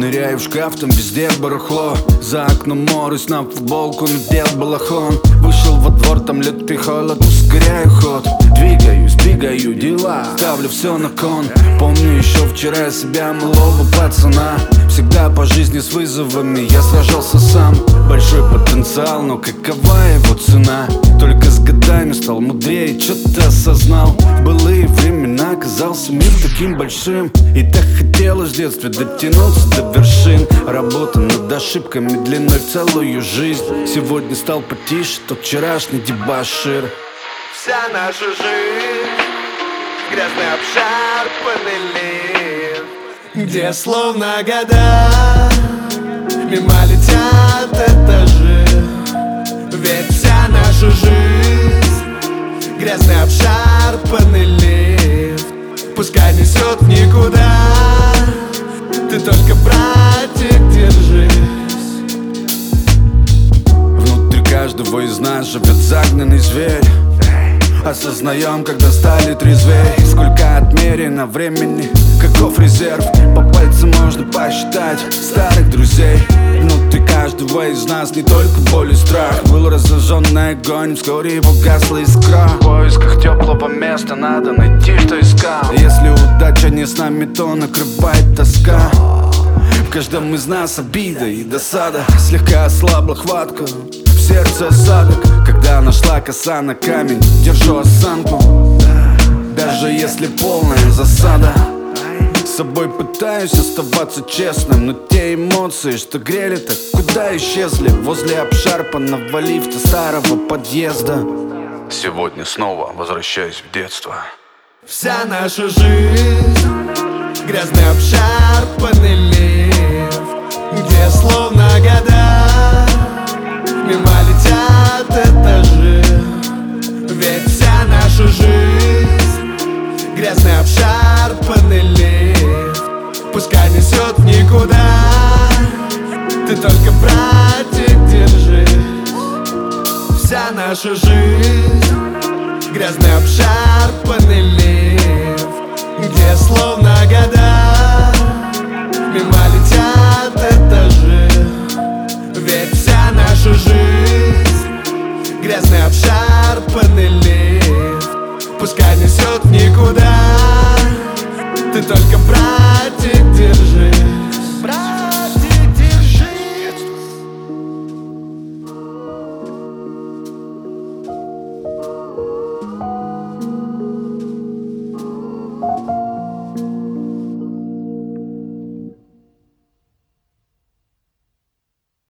Ныряю в шкаф, там везде барахло. За окном море, снял футболку, надел балахон. Вышел во двор, там лютый холод, ускоряю ход. Двигаю дела, ставлю все на кон. Помню еще вчера я себя малого пацана. Всегда по жизни с вызовами я сражался сам. Большой потенциал, но какова его цена? Только с годами стал мудрее, что-то осознал. В былые времена казался мир таким большим, и так хотелось в детстве дотянуться до вершин. Работа над ошибками длиной в целую жизнь. Сегодня стал потише тот вчерашний дебошир. Вся наша жизнь — грязный обшарпанный лифт, где словно года мимо летят этажи. Ведь вся наша жизнь — грязный обшарпанный лифт, пускай несет в никуда. Ты только, братик, держись. Внутри каждого из нас живет загнанный зверь. Осознаем, когда стали трезвей. Сколько отмерено времени, каков резерв. По пальцам можно посчитать старых друзей. Внутри каждого из нас не только боль и страх. Был разожженный огонь, вскоре его гасла искра. В поисках теплого места надо найти, что искал. Если удача не с нами, то накрывает тоска. В каждом из нас обида и досада. Слегка ослабла хватка, в сердце осадок. Когда нашла коса на камень, держу осанку. Даже если полная засада. С собой пытаюсь оставаться честным, но те эмоции, что грели, так куда исчезли? Возле обшарпанного лифта старого подъезда. Сегодня снова возвращаюсь в детство. Вся наша жизнь — грязный обшарпанный лифт, где словно года мимо летят этажи. Ведь вся наша жизнь — грязный обшарпанный лифт, пускай несет в никуда. Ты только, братик, держись. Вся наша жизнь — грязный обшарпанный лифт, где словно года мимо летят этажи.